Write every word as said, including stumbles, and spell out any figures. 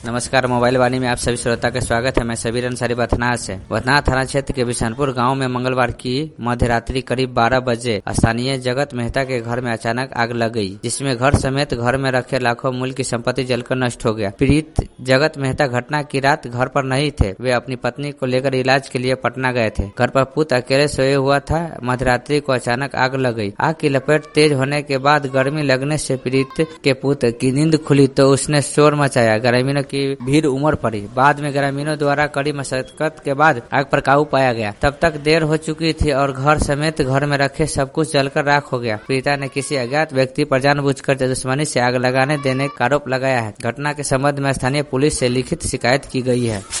नमस्कार, मोबाइल वाणी में आप सभी श्रोता का स्वागत है। मैं सबीर अंसारी बथनाहा से। बथनाहा थाना क्षेत्र के बिशनपुर गांव में मंगलवार की मध्य रात्रि करीब बारह बजे स्थानीय जगत मेहता के घर में अचानक आग लग गई, जिसमें घर समेत घर में रखे लाखों मूल्य की संपत्ति जलकर नष्ट हो गया। पीड़ित जगत मेहता घटना की रात घर पर नहीं थे। वे अपनी पत्नी को लेकर इलाज के लिए पटना गए थे। घर पर पुत्र अकेले सोए हुआ था। मध्य रात्रि को अचानक आग लग गई। आग की लपेट तेज होने के बाद गर्मी लगने से पीड़ित के पुत्र की नींद खुली तो उसने शोर मचाया। ग्रामीणों की भीड़ उमड़ पड़ी। बाद में ग्रामीणों द्वारा कड़ी मशक्कत के बाद आग पर काबू पाया गया। तब तक देर हो चुकी थी और घर समेत घर में रखे सब कुछ जलकर राख हो गया। पीड़िता ने किसी अज्ञात व्यक्ति पर जानबूझकर दुश्मनी से आग लगाने देने का आरोप लगाया है। घटना के संबंध में स्थानीय पुलिस से लिखित शिकायत की गई है।